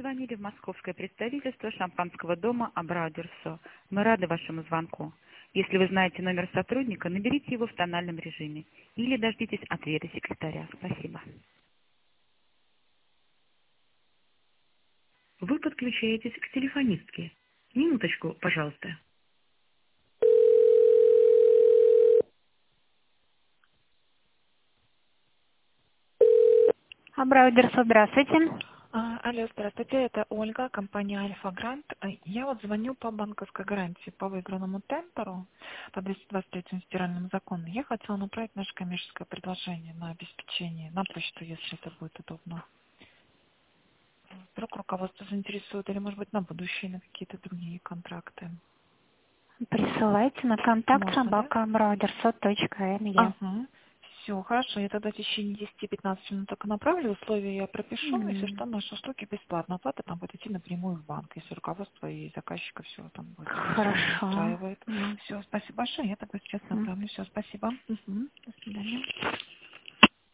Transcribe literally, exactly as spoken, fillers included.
позвонили в московское представительство шампанского дома Абрау-Дюрсо. Мы рады вашему звонку. Если вы знаете номер сотрудника, наберите его в тональном режиме или дождитесь ответа секретаря. Спасибо. Вы подключаетесь к телефонистке. Минуточку, пожалуйста. Абрау-Дюрсо, здравствуйте. А, Алло, здравствуйте, это Ольга, компания Альфа Грант. А, Я вот звоню по банковской гарантии по выигранному тендеру по двести двадцать третьему федеральному закону. Я хотела направить наше коммерческое предложение на обеспечение, на почту, если это будет удобно. Вдруг руководство заинтересует или, может быть, на будущее, на какие-то другие контракты. Присылайте на контакт Можно, да? собака абрау-дюрсо точка эн е. Ага. Все, хорошо. Я тогда в течение десяти-пятнадцати минут только направлю. Условия я пропишу. Если М, что, наши услуги бесплатно. Оплата там будет идти напрямую в банк, если руководство и заказчика все там будет согласовано, Хорошо. устраивает. М, Все, спасибо большое. Я тогда сейчас м. направлю. Все, спасибо. Мгм. До свидания.